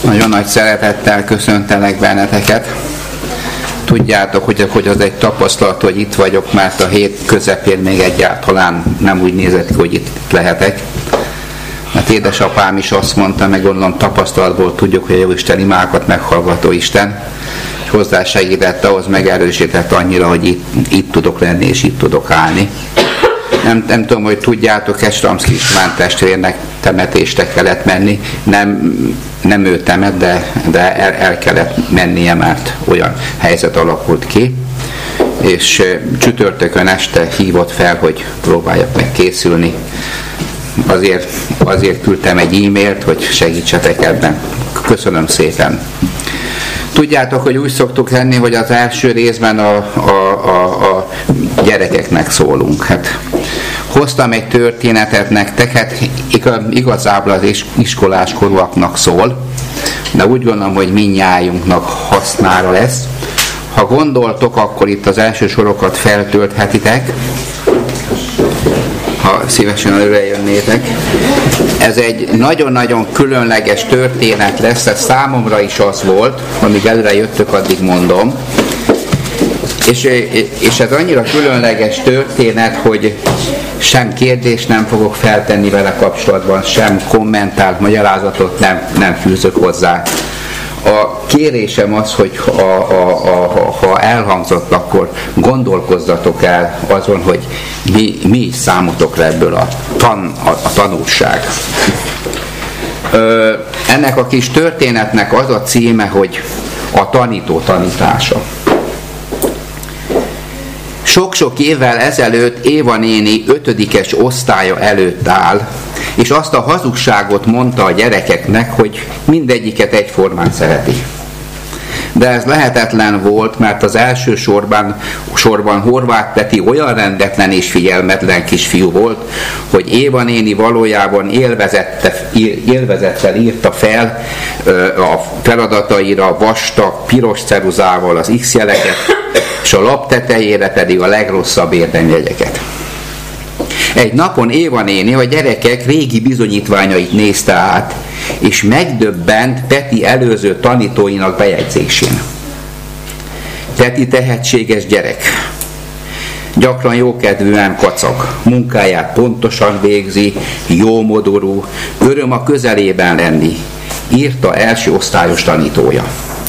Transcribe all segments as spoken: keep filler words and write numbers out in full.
Nagyon nagy szeretettel köszöntelek benneteket. Tudjátok, hogy, hogy az egy tapasztalat, hogy itt vagyok, mert a hét közepén még egyáltalán nem úgy nézett ki, hogy itt lehetek. Mert édesapám is azt mondta, meg gondolom tapasztalatból tudjuk, hogy a Jóisten imákat meghallgató Isten, és hozzásegített, ahhoz megerősített annyira, hogy itt, itt tudok lenni, és itt tudok állni. Nem, nem tudom, hogy tudjátok, Estramszki István testvérnek temetésre kellett menni. Nem, nem ő temet, de, de el, el kellett mennie, mert olyan helyzet alakult ki. És csütörtökön este hívott fel, hogy próbáljak meg készülni. Azért, azért küldtem egy e-mailt, hogy segítsetek ebben. Köszönöm szépen. Tudjátok, hogy úgy szoktuk lenni, hogy az első részben a, a, a, a gyerekeknek szólunk. Hát, hoztam egy történetet nektek, hát igazából az iskolás korúaknak szól, de úgy gondolom, hogy mindnyájunknak hasznára lesz. Ha gondoltok, akkor itt az első sorokat feltölthetitek, ha szívesen előre jönnétek. Ez egy nagyon-nagyon különleges történet lesz, ez számomra is az volt, amíg előre jöttök, addig mondom. És, és ez annyira különleges történet, hogy sem kérdést nem fogok feltenni vele kapcsolatban, sem kommentált magyarázatot nem, nem fűzök hozzá. A kérésem az, hogy ha, a, a, ha elhangzott, akkor gondolkozzatok el azon, hogy mi, mi is számotokra ebből a, tan, a, a tanulság. Ö, ennek a kis történetnek az a címe, hogy a tanító tanítása. Sok-sok évvel ezelőtt Éva néni ötödikes osztálya előtt áll, és azt a hazugságot mondta a gyerekeknek, hogy mindegyiket egyformán szereti. De ez lehetetlen volt, mert az első sorban, sorban Horváth Peti olyan rendetlen és figyelmetlen kisfiú volt, hogy Éva néni valójában élvezettel írta fel a feladataira vastag, piros ceruzával az X-jeleket, és a lap tetejére pedig a legrosszabb érdemjegyeket. Egy napon Éva néni a gyerekek régi bizonyítványait nézte át, és megdöbbent Peti előző tanítóinak bejegyzésén. Peti tehetséges gyerek. Gyakran jókedvűen kacag, munkáját pontosan végzi, jómodorú, öröm a közelében lenni, írta első osztályos tanítója.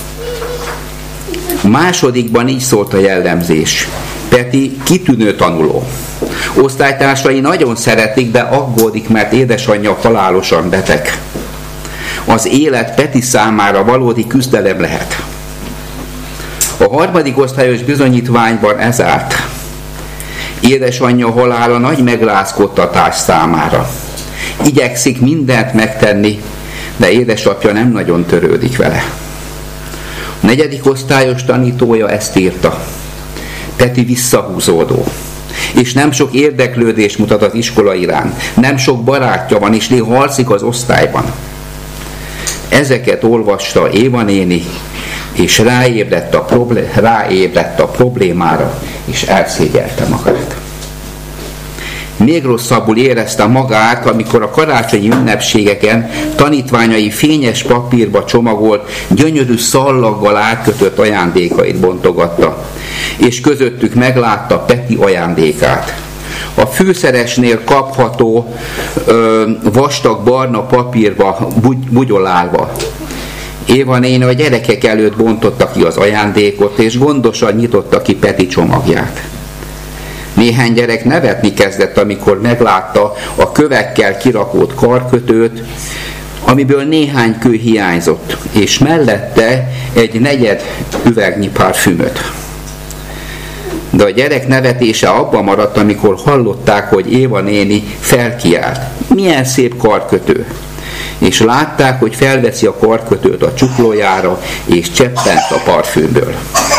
Másodikban így szólt a jellemzés. Peti kitűnő tanuló. Osztálytársai nagyon szeretik, de aggódik, mert édesanyja halálosan beteg. Az élet Peti számára valódi küzdelem lehet. A harmadik osztályos bizonyítványban ez állt. Édesanyja halála nagy megrázkódtatás számára. Igyekszik mindent megtenni, de édesapja nem nagyon törődik vele. A negyedik osztályos tanítója ezt írta. Peti visszahúzódó, és nem sok érdeklődés mutat az iskola iránt, nem sok barátja van, és néha alszik az osztályban. Ezeket olvasta Éva néni, és ráébredt a, problé- ráébredt a problémára, és elszégyelte magát. Még rosszabbul érezte magát, amikor a karácsonyi ünnepségeken tanítványai fényes papírba csomagolt, gyönyörű szallaggal átkötött ajándékait bontogatta, és közöttük meglátta Peti ajándékát. A fűszeresnél kapható ö, vastag barna papírba bugy- bugyolálva. Éva néni a gyerekek előtt bontotta ki az ajándékot, és gondosan nyitotta ki Peti csomagját. Néhány gyerek nevetni kezdett, amikor meglátta a kövekkel kirakott karkötőt, amiből néhány kő hiányzott, és mellette egy negyed üvegnyi parfümöt. De a gyerek nevetése abban maradt, amikor hallották, hogy Éva néni felkiált. Milyen szép karkötő! És látták, hogy felveszi a karkötőt a csuklójára, és cseppent a parfümből.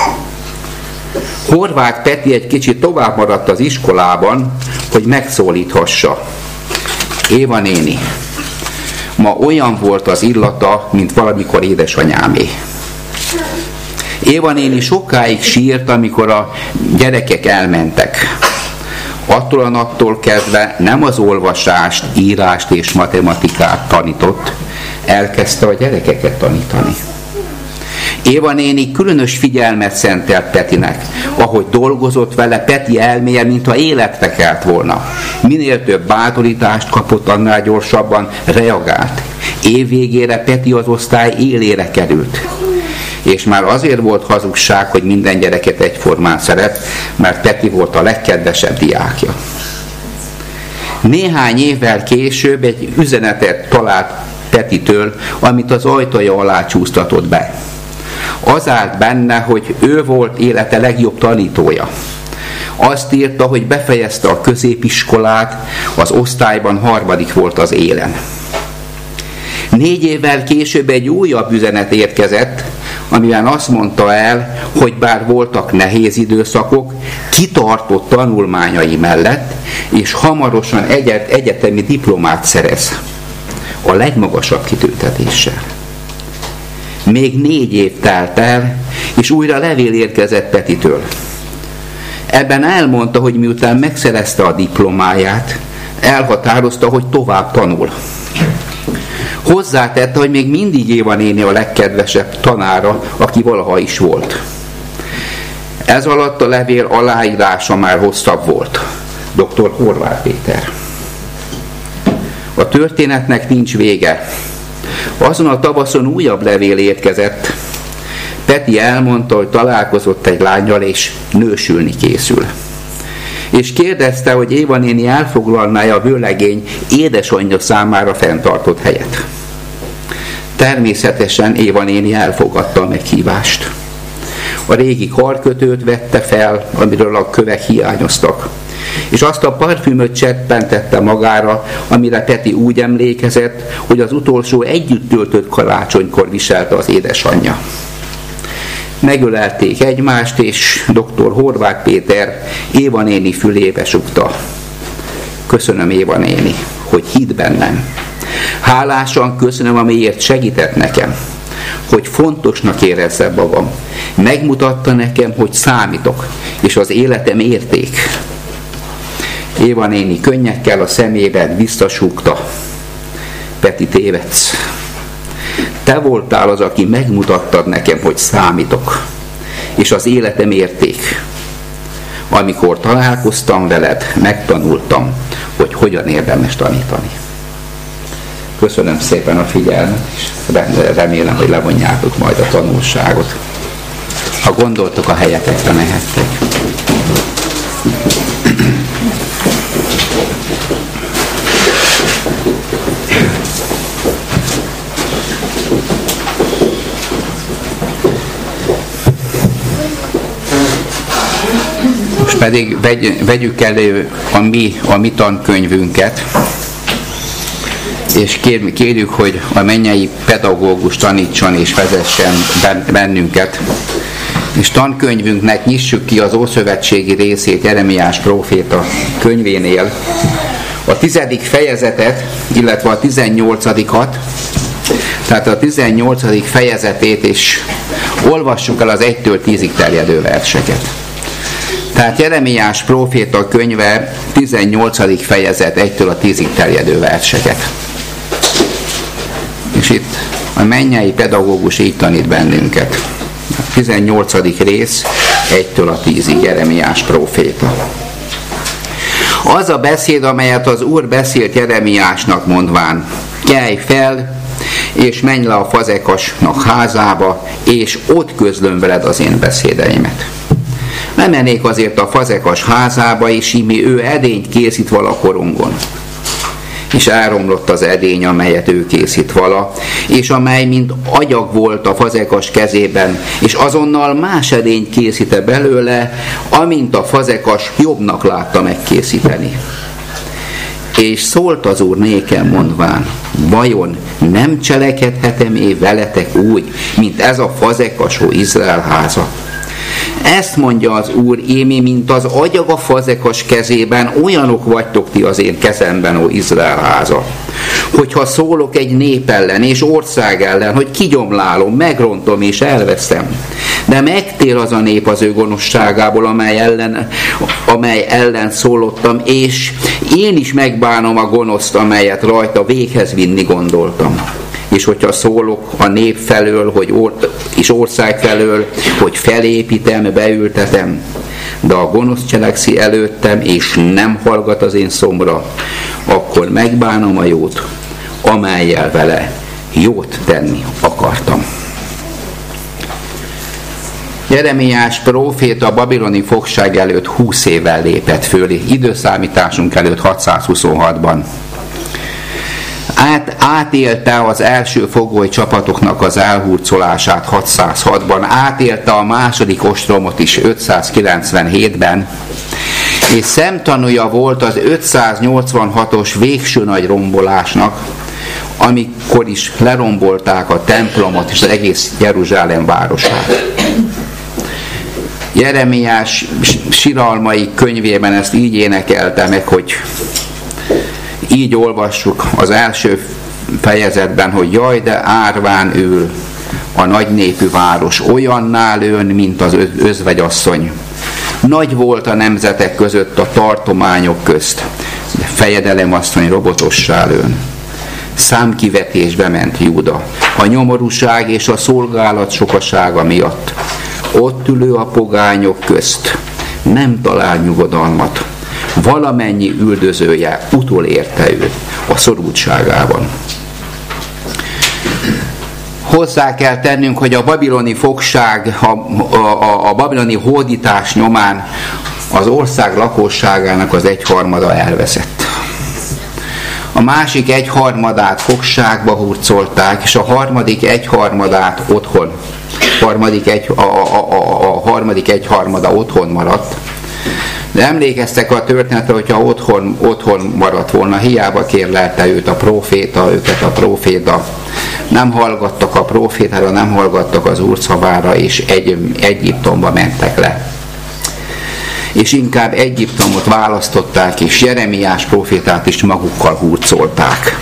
Horváth Peti egy kicsit tovább maradt az iskolában, hogy megszólíthassa. Éva néni, ma olyan volt az illata, mint valamikor édesanyámé. Éva néni sokáig sírt, amikor a gyerekek elmentek. Attól a naptól kezdve nem az olvasást, írást és matematikát tanított, elkezdte a gyerekeket tanítani. Éva néni különös figyelmet szentelt Petinek. Ahogy dolgozott vele, Peti elméje, mintha életre kelt volna. Minél több bátorítást kapott, annál gyorsabban reagált. Év végére Peti az osztály élére került. És már azért volt hazugság, hogy minden gyereket egyformán szeret, mert Peti volt a legkedvesebb diákja. Néhány évvel később egy üzenetet talált Petitől, amit az ajtaja alá csúsztatott be. Az állt benne, hogy ő volt élete legjobb tanítója. Azt írta, hogy befejezte a középiskolát, az osztályban harmadik volt az élen. Négy évvel később egy újabb üzenet érkezett, amiben azt mondta el, hogy bár voltak nehéz időszakok, kitartott tanulmányai mellett, és hamarosan egyet, egyetemi diplomát szerez. A legmagasabb kitüntetéssel. Még négy év telt el, és újra levél érkezett Petitől. Ebben elmondta, hogy miután megszerezte a diplomáját, elhatározta, hogy tovább tanul. Hozzátette, hogy még mindig Éva néni a legkedvesebb tanára, aki valaha is volt. Ez alatt a levél aláírása már hosszabb volt. doktor Horváth Péter. A történetnek nincs vége. Azon a tavaszon újabb levél érkezett. Peti elmondta, hogy találkozott egy lánnyal, és nősülni készül. És kérdezte, hogy Éva néni elfoglalná a vőlegény édesanyja számára fenntartott helyet. Természetesen Éva néni elfogadta a meghívást. A régi karkötőt vette fel, amiről a kövek hiányoztak, és azt a parfümöt cseppentette magára, amire Peti úgy emlékezett, hogy az utolsó együtt töltött karácsonykor viselte az édesanyja. Megölelték egymást, és doktor Horváth Péter Éva néni fülébe sukta. Köszönöm, Éva néni, hogy hitt bennem. Hálásan köszönöm, amiért segített nekem, hogy fontosnak érezze magam. Megmutatta nekem, hogy számítok, és az életem érték. Éva néni könnyekkel a szemében visszasúgta. Peti, tévedsz. Te voltál az, aki megmutattad nekem, hogy számítok, és az életem érték. Amikor találkoztam veled, megtanultam, hogy hogyan érdemes tanítani. Köszönöm szépen a figyelmet, és remélem, hogy levonjátok majd a tanulságot. Ha gondoltok, a helyetekre mehettek. Most pedig vegy, vegyük elő a mi, a mi tankönyvünket, és kér, kérjük, hogy a mennyei pedagógus tanítson és vezessen bennünket. És tankönyvünknek nyissuk ki az ószövetségi részét Jeremiás próféta könyvénél, a tizedik fejezetet, illetve a tizennyolcadikat, tehát a tizennyolcadik fejezetét, és olvassuk el az egytől tízig terjedő verseket. Tehát Jeremiás próféta könyve tizennyolcadik fejezet egytől a tízig terjedő verseket. És itt a mennyei pedagógus így tanít bennünket. A tizennyolcadik rész egytől a tízig Jeremiás próféta. Az a beszéd, amelyet az Úr beszélt Jeremiásnak mondván: kelj fel, és menj le a Fazekasnak házába, és ott közlöm veled az én beszédeimet. Nem mennék azért a Fazekas házába, és imi ő edényt készít vala korongon. És elromlott az edény, amelyet ő készít vala, és amely mint agyag volt a Fazekas kezében, és azonnal más edényt készíte belőle, amint a Fazekas jobbnak látta megkészíteni. És szólt az Úr nékem mondván: vajon nem cselekedhetem-é veletek úgy, mint ez a Fazekas, ó Izrael háza? Ezt mondja az Úr, émi, mint az agyag a Fazekas kezében, olyanok vagytok ti az én kezemben, ó Izrael háza. Hogyha szólok egy nép ellen és ország ellen, hogy kigyomlálom, megrontom és elveszem, de megtér az a nép az ő gonoszságából, amely ellen, amely ellen szólottam, és én is megbánom a gonoszt, amelyet rajta véghez vinni gondoltam. és hogyha szólok a nép felől, hogy or- és ország felől, hogy felépítem, beültetem, de a gonosz cselekszi előttem, és nem hallgat az én szomra, akkor megbánom a jót, amellyel vele jót tenni akartam. Jeremiás próféta a babiloni fogság előtt húsz évvel lépett föl, időszámításunk előtt hatszázhuszonhatban. Át, átélte az első fogoly csapatoknak az elhurcolását hatszázhatban, átélte a második ostromot is ötszázkilencvenhétben, és szemtanúja volt az ötszáznyolcvanhatos végső nagy rombolásnak, amikor is lerombolták a templomot és az egész Jeruzsálem városát. Jeremiás siralmai könyvében ezt így énekelte meg, hogy így olvassuk az első fejezetben, hogy jaj, de árván ül a nagy népű város, olyannál ön, mint az özvegyasszony. Nagy volt a nemzetek között a tartományok közt, de fejedelemasszony robotossá lőn. Számkivetésbe ment Júda, a nyomorúság és a szolgálat sokasága miatt. Ott ülő a pogányok közt nem talál nyugodalmat. Valamennyi üldözője utolérte őt a szorultságában. Hozzá kell tennünk, hogy a babiloni fogság, a, a, a babiloni hódítás nyomán az ország lakosságának az egyharmada elveszett. A másik egyharmadát fogságba hurcolták, és a harmadik egyharmadát otthon. Harmadik egy, a, a, a, a harmadik egyharmada otthon maradt. De emlékeztek a történetre, hogyha otthon, otthon maradt volna, hiába kérlelte őt a próféta, őket a próféta. Nem hallgattak a prófétára, nem hallgattak az Úr szavára, és egy, Egyiptomba mentek le. És inkább Egyiptomot választották, és Jeremiás prófétát is magukkal hurcolták.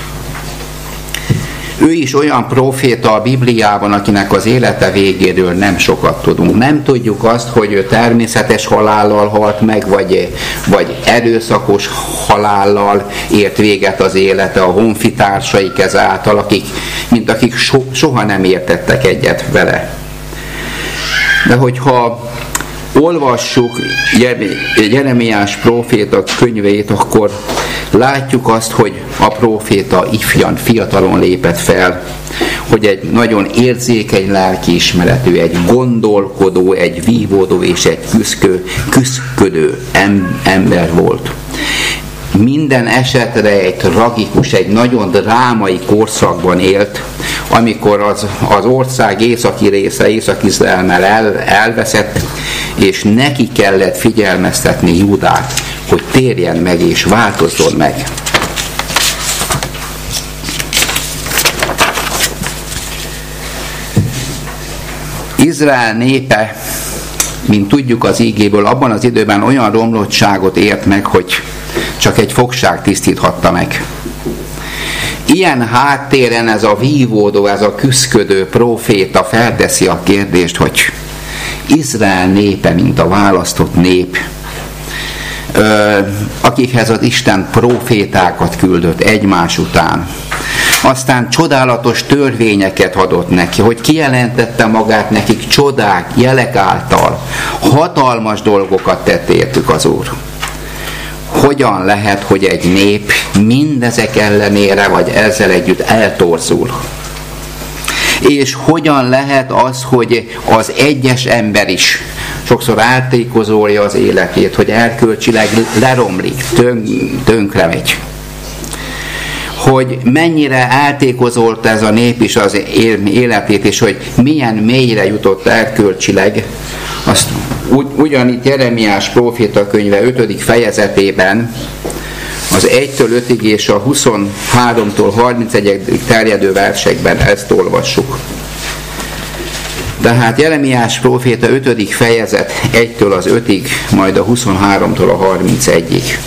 Ő is olyan próféta a Bibliában, akinek az élete végéről nem sokat tudunk. Nem tudjuk azt, hogy ő természetes halállal halt meg, vagy, vagy erőszakos halállal ért véget az élete a honfitársai kez által, akik, mint akik so, soha nem értettek egyet vele. De hogyha olvassuk Jeremiás próféta könyvét, akkor látjuk azt, hogy a próféta ifjan, fiatalon lépett fel, hogy egy nagyon érzékeny lelkiismeretű, egy gondolkodó, egy vívódó és egy küszkő, küszködő ember volt. Minden esetre egy tragikus, egy nagyon drámai korszakban élt, amikor az, az ország északi része, Észak-Izrael el, elveszett, és neki kellett figyelmeztetni Júdát, hogy térjen meg és változzon meg. Izrael népe, mint tudjuk az ígéből, abban az időben olyan romlottságot ért meg, hogy csak egy fogság tisztíthatta meg. Ilyen háttéren ez a vívódó, ez a küszködő próféta felteszi a kérdést, hogy Izrael népe, mint a választott nép, akikhez az Isten prófétákat küldött egymás után. Aztán csodálatos törvényeket adott neki, hogy kijelentette magát nekik csodák, jelek által. Hatalmas dolgokat tett értük az Úr. Hogyan lehet, hogy egy nép mindezek ellenére, vagy ezzel együtt eltorzul? És hogyan lehet az, hogy az egyes ember is sokszor ártékozolja az életét, hogy erkölcsileg leromlik, tönk, tönkre megy. Hogy mennyire ártékozolt ez a nép is az életét, és hogy milyen mélyre jutott erkölcsileg. Azt ugy, ugyanitt Jeremiás próféta könyve ötödik fejezetében az egytől ötig és a huszonháromtól harmincegyig terjedő versekben ezt olvassuk. Tehát Jeremiás próféta ötödik fejezet egytől az ötig, majd a huszonháromtól a harmincegyig.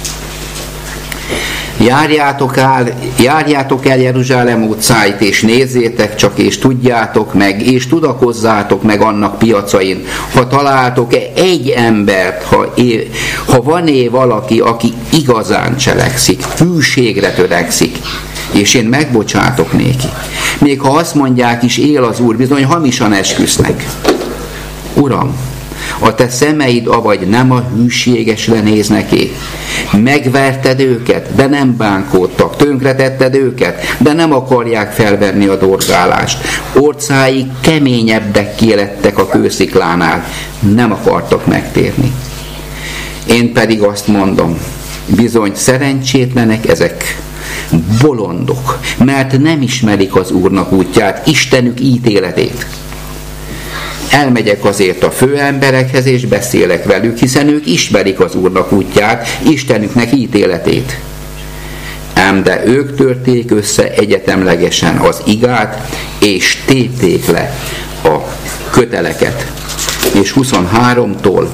Járjátok el, járjátok el Jeruzsálem utcáit, és nézzétek csak, és tudjátok meg, és tudakozzátok meg annak piacain, ha találtok-e egy embert, ha, é, ha van-e valaki, aki igazán cselekszik, hűségre törekszik, és én megbocsátok néki. Még ha azt mondják is, él az Úr, bizony hamisan esküsznek. Uram, a te szemeid avagy nem a hűségesre néznek é. Megverted őket, de nem bánkódtak. Tönkretetted őket, de nem akarják felvenni a dorgálást. Orcáik keményebbekké lettek a kősziklánál. Nem akartak megtérni. Én pedig azt mondom, bizony szerencsétlenek ezek, bolondok, mert nem ismerik az Úrnak útját, Istenük ítéletét. Elmegyek azért a főemberekhez, és beszélek velük, hiszen ők ismerik az Úrnak útját, Istenüknek ítéletét. Ám de ők törték össze egyetemlegesen az igát, és tépték le a köteleket. És huszonháromtól.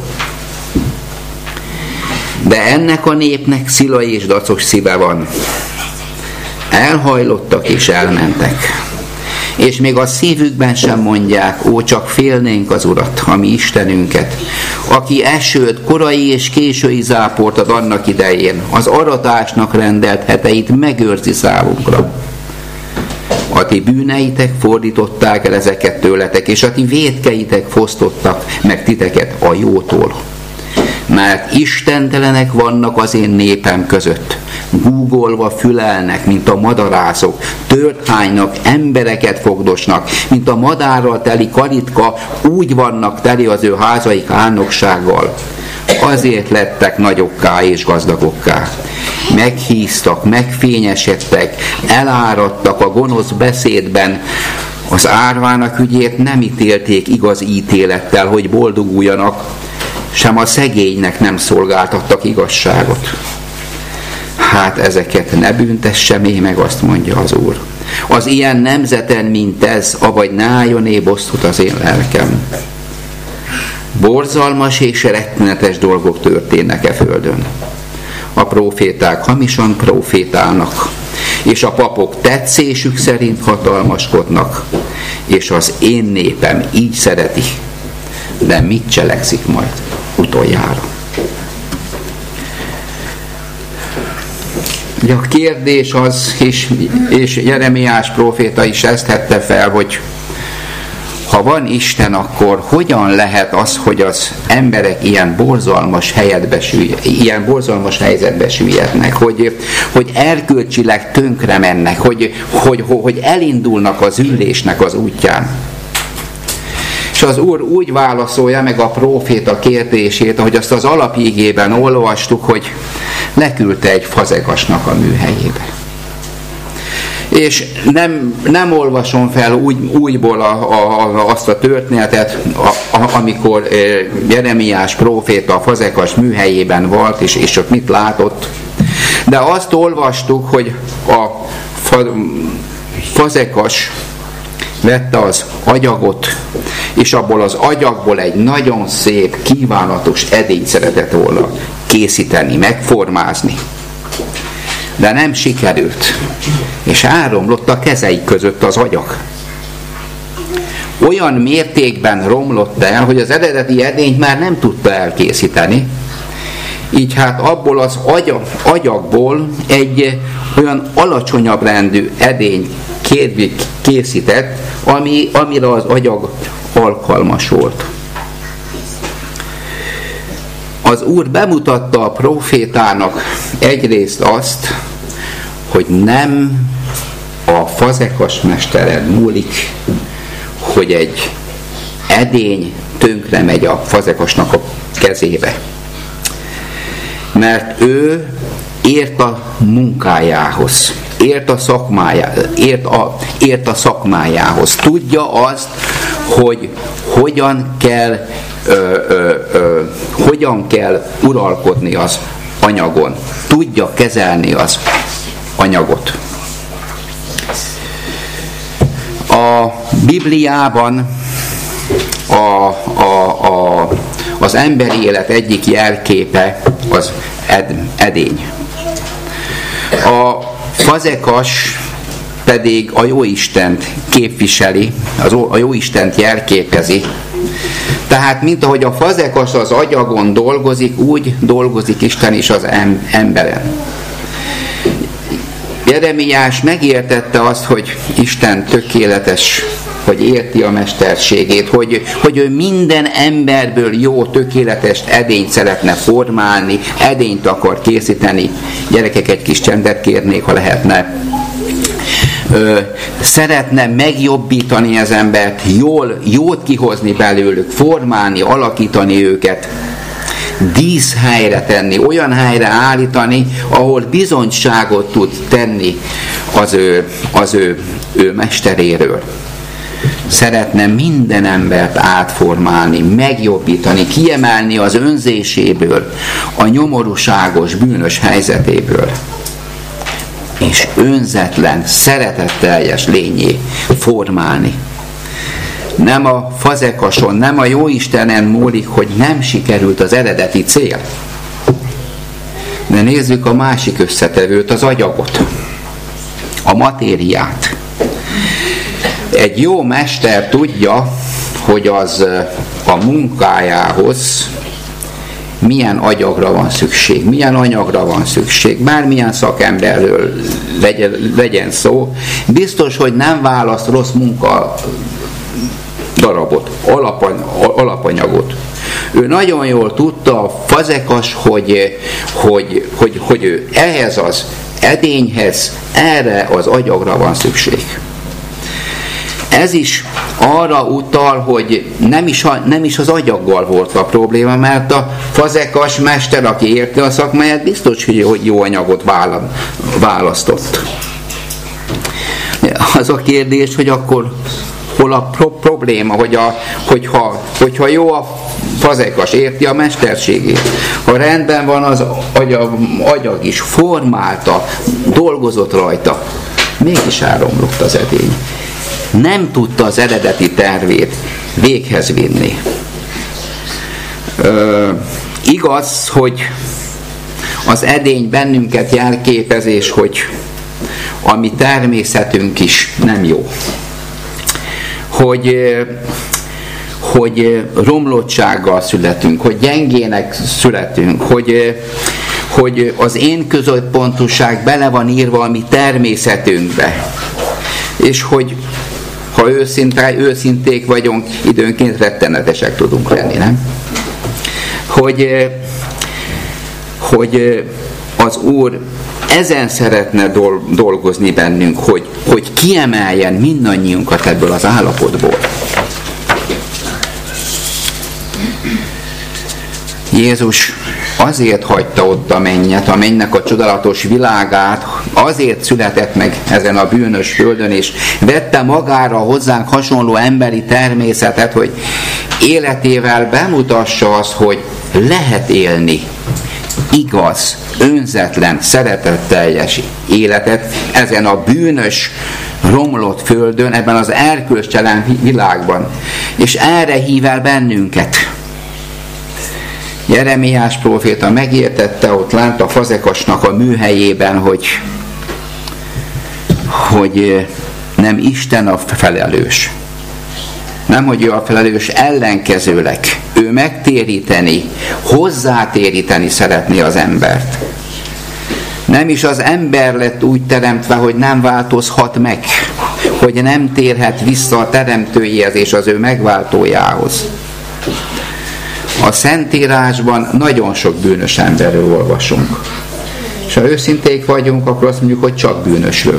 De ennek a népnek szila és dacos szíve van. Elhajlottak és elmentek. És még a szívükben sem mondják, ó, csak félnénk az Urat, a mi Istenünket, aki esőt, korai és késői záport ad annak idején, az aratásnak rendelt heteit megőrzi számunkra. A ti bűneitek fordították el ezeket tőletek, és a ti vétkeitek fosztottak meg titeket a jótól. Mert istentelenek vannak az én népem között, gúgolva fülelnek, mint a madarászok, tört hánynak, embereket fogdosnak, mint a madárral teli karitka, úgy vannak teli az ő házaik álnoksággal. Azért lettek nagyokká és gazdagokká. Meghíztak, megfényesedtek, eláradtak a gonosz beszédben, az árvának ügyét nem ítélték igaz ítélettel, hogy boldoguljanak, sem a szegénynek nem szolgáltattak igazságot. Hát ezeket ne büntesse még meg, azt mondja az Úr. Az ilyen nemzeten, mint ez, avagy ne álljon-é bosszút az én lelkem. Borzalmas és rettenetes dolgok történnek e földön. A próféták hamisan prófétálnak, és a papok tetszésük szerint hatalmaskodnak, és az én népem így szereti. De mit cselekszik majd utoljára? Ugye a kérdés az, és, és Jeremiás próféta is ezt tette fel, hogy ha van Isten, akkor hogyan lehet az, hogy az emberek ilyen borzalmas helyzetbe ilyen borzalmas helyzetbe süllyednek, hogy, hogy erkölcsileg tönkre mennek, hogy, hogy, hogy elindulnak az üllésnek az útján. És az Úr úgy válaszolja meg a próféta kérdését, ahogy azt az alapigében olvastuk, hogy leküldte egy fazegasnak a műhelyébe. És nem, nem olvasom fel úgy, újból a, a, azt a történetet, a, a, amikor Jeremiás próféta a fazekas műhelyében volt, és, és ott mit látott. De azt olvastuk, hogy a fa, fazekas vette az agyagot, és abból az agyagból egy nagyon szép, kívánatos edényt szeretett volna készíteni, megformázni. De nem sikerült, és elromlott a kezei között az agyag. Olyan mértékben romlott el, hogy az eredeti edényt már nem tudta elkészíteni, így hát abból az agyag, agyagból egy olyan alacsonyabb rendű edény készített, ami, amire az agyag alkalmas volt. Az Úr bemutatta a prófétának egyrészt azt, hogy nem a fazekas mesteren múlik, hogy egy edény tönkre megy a fazekasnak a kezébe. Mert ő ért a munkájához, ért a szakmájához, ért a, ért a szakmájához. Tudja azt, hogy hogyan kell, ö, ö, ö, hogyan kell uralkodni az anyagon. Tudja kezelni az anyagot. A Bibliában a, a, a, az emberi élet egyik jelképe az ed, edény. A fazekas pedig a Jóistent képviseli, az, a Jóistent jelképezi. Tehát, mint ahogy a fazekas az agyagon dolgozik, úgy dolgozik Isten is az em, emberen. Jeremiás megértette azt, hogy Isten tökéletes, hogy érti a mesterségét, hogy, hogy ő minden emberből jó, tökéletes edényt szeretne formálni, edényt akar készíteni. Gyerekek, egy kis csendet kérnék, ha lehetne. Ö, szeretne megjobbítani az embert, jól, jót kihozni belőlük, formálni, alakítani őket, díszhelyre tenni, olyan helyre állítani, ahol bizonyságot tud tenni az ő, az ő, ő mesteréről. Szeretne minden embert átformálni, megjobbítani, kiemelni az önzéséből, a nyomorúságos, bűnös helyzetéből, és önzetlen, szeretetteljes lényé formálni. Nem a fazekason, nem a Jóistenen múlik, hogy nem sikerült az eredeti cél. De nézzük a másik összetevőt, az agyagot, a matériát. Egy jó mester tudja, hogy az a munkájához milyen agyagra van szükség, milyen anyagra van szükség, bármilyen szakemberről legyen, legyen szó, biztos, hogy nem választ rossz munka darabot, alapany, alapanyagot. Ő nagyon jól tudta, a fazekas, hogy, hogy, hogy, hogy ő ehhez az edényhez, erre az agyagra van szükség. Ez is arra utal, hogy nem is, a, nem is az agyaggal volt a probléma, mert a fazekas mester, aki érti a szakmáját, biztos, hogy jó anyagot választott. Az a kérdés, hogy akkor hol a pro- probléma, hogy a, hogyha, hogyha jó a fazekas, érti a mesterségét, ha rendben van az agyag, agyag is, formálta, dolgozott rajta, mégis elromlott az edény. Nem tudta az eredeti tervét véghez vinni. Ö, igaz, hogy az edény bennünket jelképez, és hogy a mi természetünk is nem jó. Hogy, hogy romlottsággal születünk, hogy gyengének születünk, hogy, hogy az én középpontúság bele van írva a mi természetünkbe. És hogy ha őszinte, őszinték vagyunk, időnként rettenetesek tudunk lenni, nem? Hogy, hogy az Úr ezen szeretne dolgozni bennünk, hogy, hogy kiemeljen mindannyiunkat ebből az állapotból. Jézus azért hagyta ott a mennyet, a mennynek a csodálatos világát, azért született meg ezen a bűnös földön, és vette magára hozzánk hasonló emberi természetet, hogy életével bemutassa azt, hogy lehet élni igaz, önzetlen, szeretetteljes életet ezen a bűnös, romlott földön, ebben az erkölcstelen világban. És erre hív el bennünket. Jeremiás próféta megértette ott lent a fazekasnak a műhelyében, hogy, hogy nem Isten a felelős. Nem, hogy ő a felelős, ellenkezőleg. Ő megtéríteni, hozzátéríteni szeretné az embert. Nem is az ember lett úgy teremtve, hogy nem változhat meg, hogy nem térhet vissza a teremtőjéhez és az ő megváltójához. A Szentírásban nagyon sok bűnös emberről olvasunk. És ha őszinték vagyunk, akkor azt mondjuk, hogy csak bűnösről.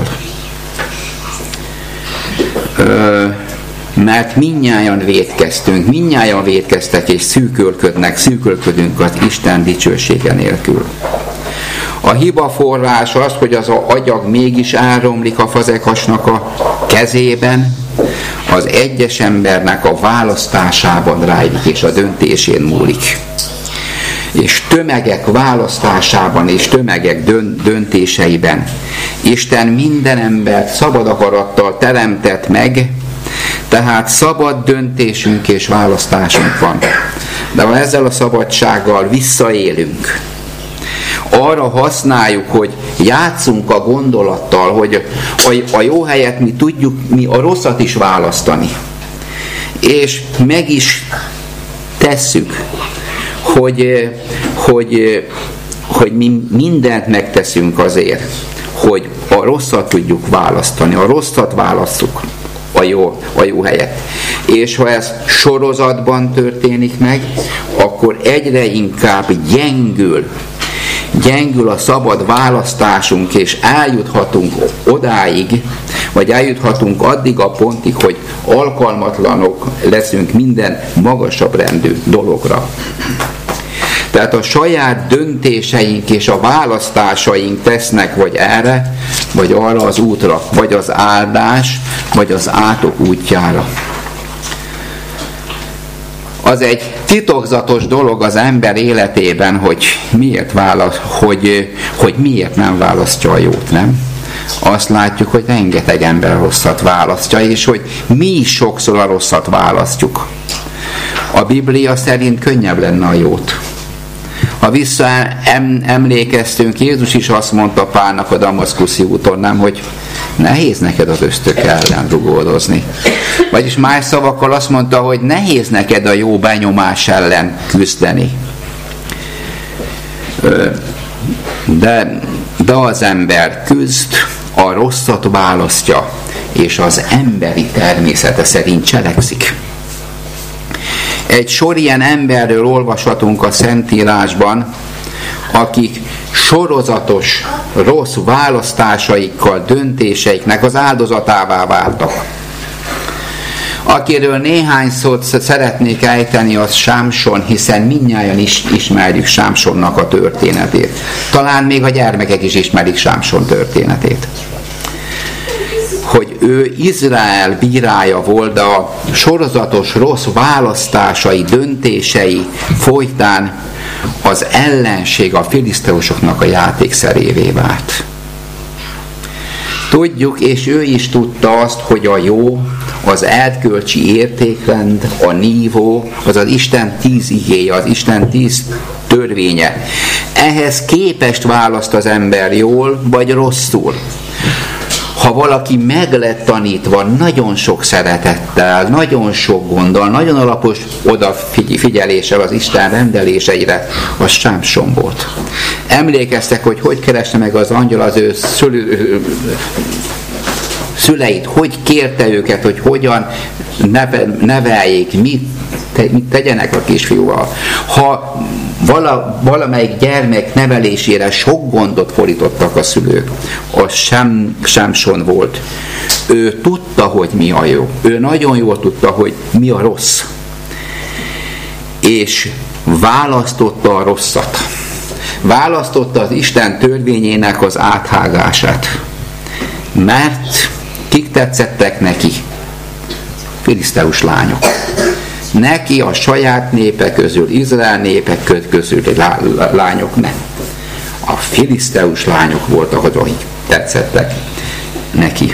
Ö, mert mindnyájan vétkeztünk, mindnyájan vétkeztek és szűkölködnek, szűkölködünk az Isten dicsősége nélkül. A hiba forrás az, hogy az agyag mégis elromlik a fazekasnak a kezében, az egyes embernek a választásában rájlik és a döntésén múlik. És tömegek választásában és tömegek döntéseiben Isten minden embert szabad akarattal teremtett meg, tehát szabad döntésünk és választásunk van. De ha ezzel a szabadsággal visszaélünk, arra használjuk, hogy játszunk a gondolattal, hogy a jó helyet mi tudjuk, mi a rosszat is választani. És meg is tesszük, hogy, hogy, hogy mi mindent megteszünk azért, hogy a a rosszat tudjuk választani, a rosszat választjuk a jó, a jó helyet. És ha ez sorozatban történik meg, akkor egyre inkább gyengül, gyengül a szabad választásunk, és eljuthatunk odáig, vagy eljuthatunk addig a pontig, hogy alkalmatlanok leszünk minden magasabb rendű dologra. Tehát a saját döntéseink és a választásaink tesznek vagy erre, vagy arra az útra, vagy az áldás, vagy az átok útjára. Az egy titokzatos dolog az ember életében, hogy miért, választ, hogy, hogy miért nem választja a jót, nem? Azt látjuk, hogy rengeteg ember rosszat választja, és hogy mi is sokszor a rosszat választjuk. A Biblia szerint könnyebb lenne a jót. Ha visszaemlékeztünk, Jézus is azt mondta Pálnak a damaszkuszi úton, nem, hogy nehéz neked az ösztök ellen rugódozni. Vagyis más szavakkal azt mondta, hogy nehéz neked a jó benyomás ellen küzdeni. De, de az ember küzd, a rosszat választja, és az emberi természete szerint cselekszik. Egy sor ilyen emberről olvashatunk a Szentírásban, akik sorozatos rossz választásaikkal, döntéseiknek az áldozatává váltak. Akiről néhány szót szeretnék ejteni, az Sámson, hiszen mindnyájan is ismerjük Sámsonnak a történetét. Talán még a gyermekek is ismerik Sámson történetét. Hogy ő Izrael bírája volt, de a sorozatos rossz választásai, döntései folytán az ellenség a filiszteusoknak a játékszerévé vált. Tudjuk, és ő is tudta azt, hogy a jó, az erkölcsi értékrend, a nívó, az az Isten tíz igéje, az Isten tíz törvénye. Ehhez képest választ az ember jól vagy rosszul. Ha valaki meg lett tanítva nagyon sok szeretettel, nagyon sok gonddal, nagyon alapos odafigyeléssel az Isten rendeléseire, az Sámson volt. Emlékeztek, hogy hogy kereste meg az angyal az ő szülő, szüleit, hogy kérte őket, hogy hogyan neve, neveljék, mit, te, mit tegyenek a kisfiúval. Ha vala, valamelyik gyermek nevelésére sok gondot fordítottak a szülők, az sem, Sámson volt. Ő tudta, hogy mi a jó. Ő nagyon jól tudta, hogy mi a rossz. És választotta a rosszat. Választotta az Isten törvényének az áthágását. Mert kik tetszettek neki? Filiszteus lányok. Neki a saját népe közül, Izrael népe közül lányok nem. A filiszteus lányok voltak, akik tetszettek neki.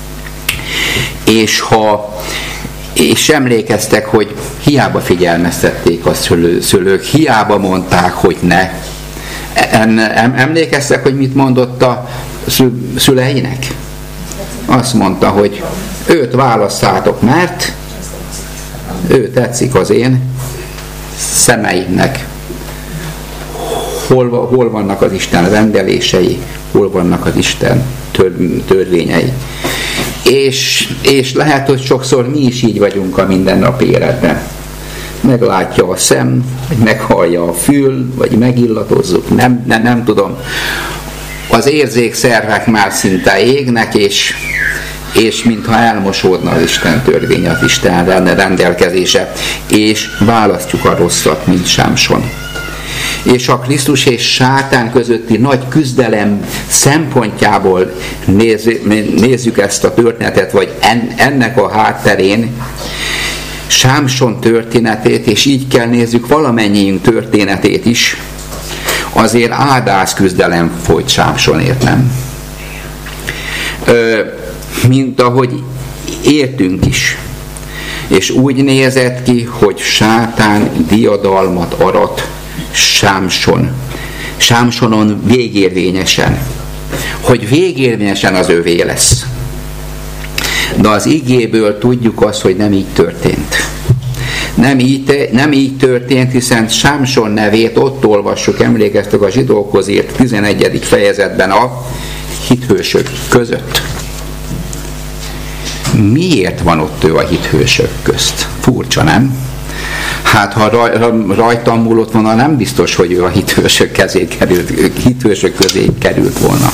És ha és emlékeztek, hogy hiába figyelmeztették a szülő, szülők, hiába mondták, hogy ne. Emlékeztek, hogy mit mondott a szüleinek? Azt mondta, hogy őt választátok, mert ő tetszik az én szemeimnek. Hol, hol vannak az Isten rendelései, hol vannak az Isten tör, törvényei. És, és lehet, hogy sokszor mi is így vagyunk a mindennapi életben. Meglátja a szem, vagy meghallja a fül, vagy megillatozzuk, nem, nem, nem tudom. Az érzékszervek már szinte égnek, és, és mintha elmosódna az Isten törvény, az Isten rendelkezése, és választjuk a rosszat, mint Sámson. És a Krisztus és Sátán közötti nagy küzdelem szempontjából nézzük ezt a történetet, vagy ennek a hátterén Sámson történetét, és így kell nézzük valamennyiünk történetét is, azért áldás küzdelem folyt Sámsonért, nem? Ö, mint ahogy értünk is. És úgy nézett ki, hogy Sátán diadalmat arat Sámson. Sámsonon végérvényesen. Hogy végérvényesen az övé lesz. De az igéből tudjuk azt, hogy nem így történt. Nem így, nem így történt, hiszen Sámson nevét ott olvassuk, emlékeztek a Zsidókhoz írt tizenegyedik fejezetben a hithősök között. Miért van ott ő a hithősök közt? Furcsa, nem? Hát ha raj, rajtam múlott volna, nem biztos, hogy ő a hithősök, kezé került, hithősök közé került volna.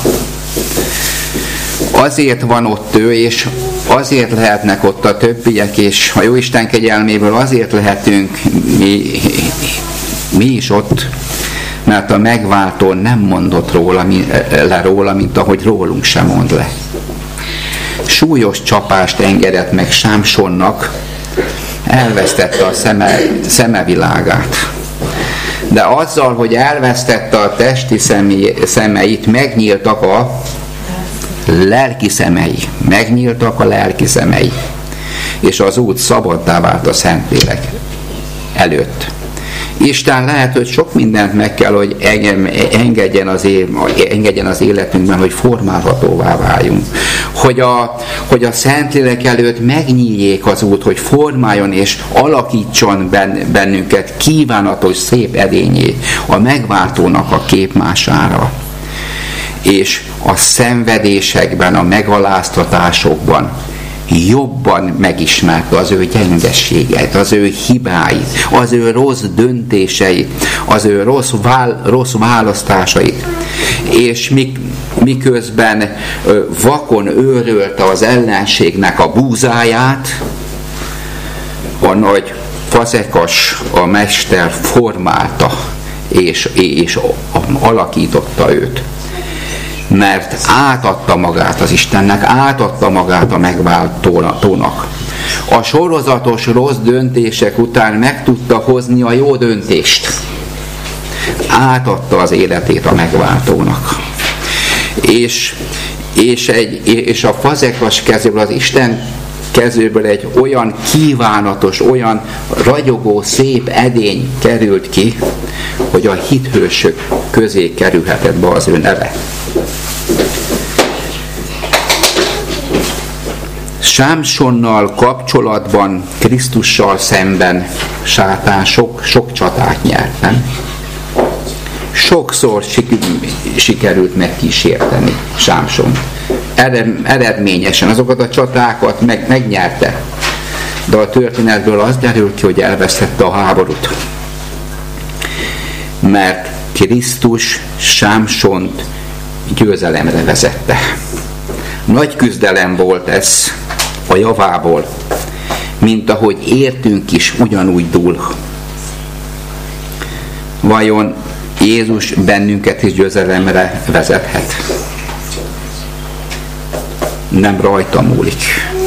Azért van ott ő, és azért lehetnek ott a többiek, és a Jóisten kegyelméből azért lehetünk mi, mi is ott, mert a megváltó nem mondott róla, le róla, mint ahogy rólunk sem mond le. Súlyos csapást engedett meg Sámsonnak, elvesztette a szeme, szemevilágát. De azzal, hogy elvesztette a testi személy, szemeit, megnyíltak a lelki szemei. Megnyíltak a lelki szemei. És az út szabaddá vált a Szentlélek előtt. Isten lehet, hogy sok mindent meg kell, hogy engedjen az, é, engedjen az életünkben, hogy formálhatóvá váljunk. Hogy a, hogy a Szentlélek előtt megnyíljék az út, hogy formáljon és alakítson bennünket kívánatos, szép edényé, a megváltónak a képmására. És a szenvedésekben, a megaláztatásokban jobban megismerte az ő gyengességeit, az ő hibáit, az ő rossz döntéseit, az ő rossz, vál, rossz választásait. És mik, miközben ö, vakon őrölte az ellenségnek a búzáját, a nagy Fazekas, a mester formálta és, és alakította őt. Mert átadta magát az Istennek, átadta magát a megváltónak. A sorozatos rossz döntések után meg tudta hozni a jó döntést. Átadta az életét a megváltónak. És, és, egy, és a Fazekas kezéből, az Isten kezéből egy olyan kívánatos, olyan ragyogó, szép edény került ki, hogy a hithősök közé kerülhetett be az ő neve. Sámsonnal kapcsolatban, Krisztussal szemben sátán sok, sok csatát nyert, nem? Sokszor sikerült megkísérteni Sámson. Eredményesen azokat a csatákat meg, megnyerte. De a történetből az derül ki, hogy elvesztette a háborút. Mert Krisztus Sámsont győzelemre vezette. Nagy küzdelem volt ez a javából, mint ahogy értünk is, ugyanúgy dúl. Vajon Jézus bennünket is győzelemre vezethet? Nem rajta múlik,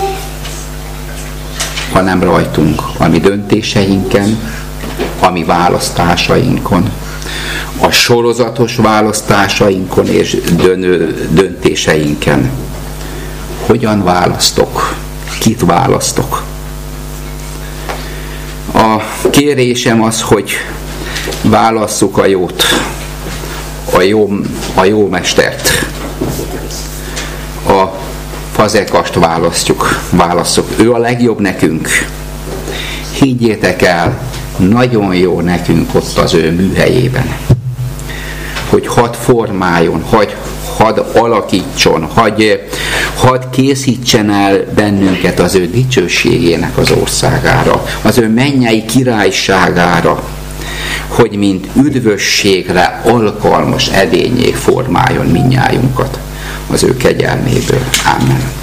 hanem rajtunk, a mi döntéseinken, a mi választásainkon, a sorozatos választásainkon és dönő döntéseinken. Hogyan választok? Kit választok? A kérésem az, hogy válasszuk a jót, a jó, a jó mestert. A Fazekast választjuk, válasszuk. Ő a legjobb nekünk. Higgyétek el, nagyon jó nekünk ott az ő műhelyében. Hogy hadd formáljon, hadd, hadd alakítson, hadd, hadd készítsen el bennünket az ő dicsőségének az országára, az ő mennyei királyságára, hogy mint üdvösségre alkalmas edényé formáljon mindnyájunkat az ő kegyelméből. Amen.